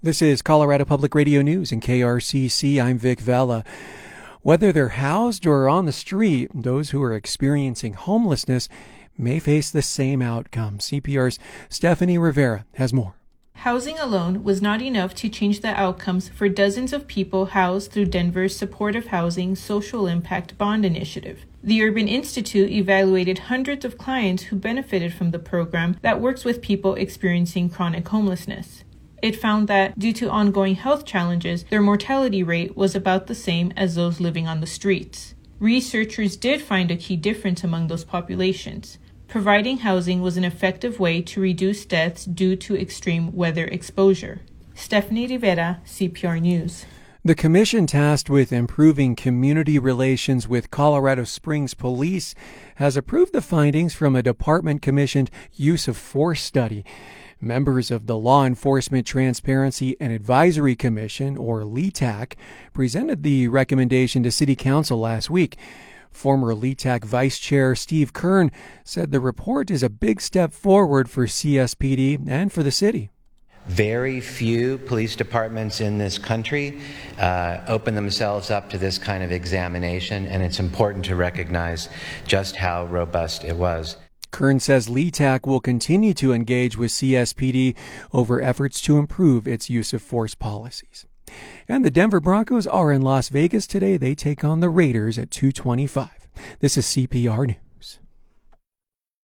This is Colorado Public Radio News in KRCC. I'm Vic Vela. Whether they're housed or on the street, those who are experiencing homelessness may face the same outcome. CPR's Stephanie Rivera has more. Housing alone was not enough to change the outcomes for dozens of people housed through Denver's Supportive Housing Social Impact Bond Initiative. The Urban Institute evaluated hundreds of clients who benefited from the program that works with people experiencing chronic homelessness. It found that, due to ongoing health challenges, their mortality rate was about the same as those living on the streets. Researchers did find a key difference among those populations. Providing housing was an effective way to reduce deaths due to extreme weather exposure. Stephanie Rivera, CPR News. The commission tasked with improving community relations with Colorado Springs Police has approved the findings from a department-commissioned use of force study. Members of the Law Enforcement Transparency and Advisory Commission, or LETAC, presented the recommendation to City Council last week. Former LETAC Vice Chair Steve Kern said the report is a big step forward for CSPD and for the city. Very few police departments in this country open themselves up to this kind of examination, and it's important to recognize just how robust it was. Kern says LETAC will continue to engage with CSPD over efforts to improve its use of force policies. And the Denver Broncos are in Las Vegas today. They take on the Raiders at 2:25. This is CPR News.